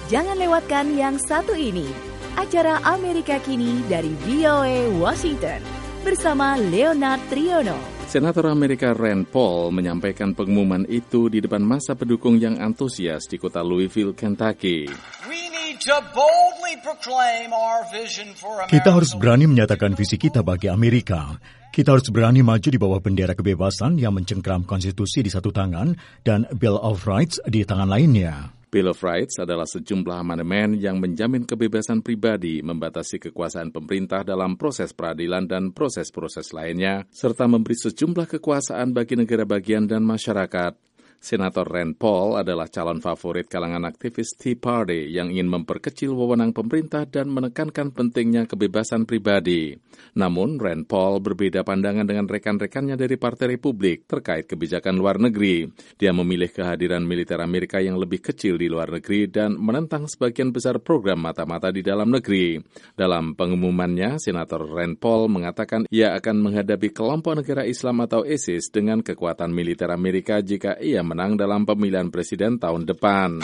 Jangan lewatkan yang satu ini, acara Amerika Kini dari VOA Washington bersama Leonard Triono. Senator Amerika Rand Paul menyampaikan pengumuman itu di depan massa pendukung yang antusias di kota Louisville, Kentucky. Kita harus berani menyatakan visi kita bagi Amerika. Kita harus berani maju di bawah bendera kebebasan yang mencengkram konstitusi di satu tangan dan Bill of Rights di tangan lainnya. Bill of Rights adalah sejumlah amandemen yang menjamin kebebasan pribadi, membatasi kekuasaan pemerintah dalam proses peradilan dan proses-proses lainnya, serta memberi sejumlah kekuasaan bagi negara bagian dan masyarakat. Senator Rand Paul adalah calon favorit kalangan aktivis Tea Party yang ingin memperkecil wewenang pemerintah dan menekankan pentingnya kebebasan pribadi. Namun, Rand Paul berbeda pandangan dengan rekan-rekannya dari Partai Republik terkait kebijakan luar negeri. Dia memilih kehadiran militer Amerika yang lebih kecil di luar negeri dan menentang sebagian besar program mata-mata di dalam negeri. Dalam pengumumannya, Senator Rand Paul mengatakan ia akan menghadapi kelompok negara Islam atau ISIS dengan kekuatan militer Amerika jika ia menang dalam pemilihan presiden tahun depan.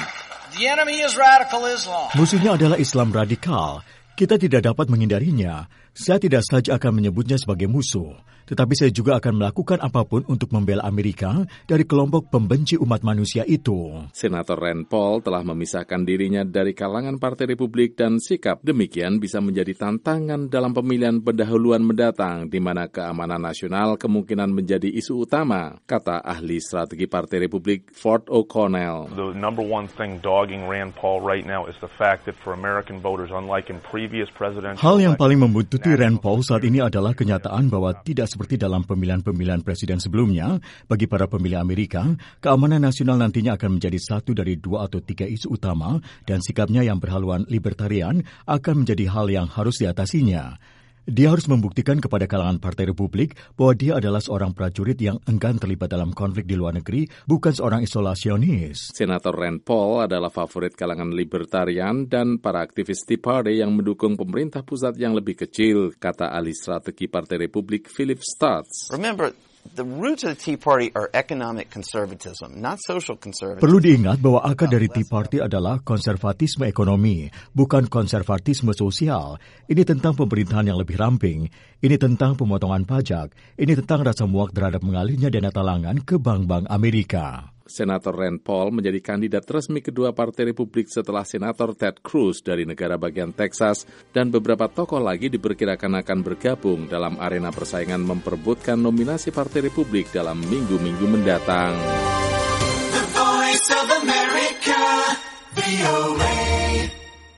Musuhnya adalah Islam radikal. Kita tidak dapat menghindarinya. Saya tidak saja akan menyebutnya sebagai musuh, tetapi saya juga akan melakukan apapun untuk membela Amerika dari kelompok pembenci umat manusia itu. Senator Rand Paul telah memisahkan dirinya dari kalangan Partai Republik dan sikap demikian bisa menjadi tantangan dalam pemilihan pendahuluan mendatang di mana keamanan nasional kemungkinan menjadi isu utama, kata ahli strategi Partai Republik Ford O'Connell. The number one thing dogging Rand Paul right now is the fact that for American voters, unlike in previous presidential hal yang paling membuntuti Rand Paul saat ini adalah kenyataan bahwa tidak seperti dalam pemilihan-pemilihan presiden sebelumnya, bagi para pemilih Amerika, keamanan nasional nantinya akan menjadi satu dari 2 atau 3 isu utama dan sikapnya yang berhaluan libertarian akan menjadi hal yang harus diatasinya. Dia harus membuktikan kepada kalangan Partai Republik bahwa dia adalah seorang prajurit yang enggan terlibat dalam konflik di luar negeri, bukan seorang isolasionis. Senator Rand Paul adalah favorit kalangan libertarian dan para aktivis Tea Party yang mendukung pemerintah pusat yang lebih kecil, kata ahli strategi Partai Republik Philip Stutz. Remember, the roots of the Tea Party are economic conservatism, not social conservatism. Perlu diingat bahwa akar dari Tea Party adalah konservatisme ekonomi, bukan konservatisme sosial. Ini tentang pemerintahan yang lebih ramping. Ini tentang pemotongan pajak. Ini tentang rasa muak terhadap mengalirnya dana talangan ke bank-bank Amerika. Senator Rand Paul menjadi kandidat resmi kedua Partai Republik setelah Senator Ted Cruz dari negara bagian Texas dan beberapa tokoh lagi diperkirakan akan bergabung dalam arena persaingan memperebutkan nominasi Partai Republik dalam minggu-minggu mendatang.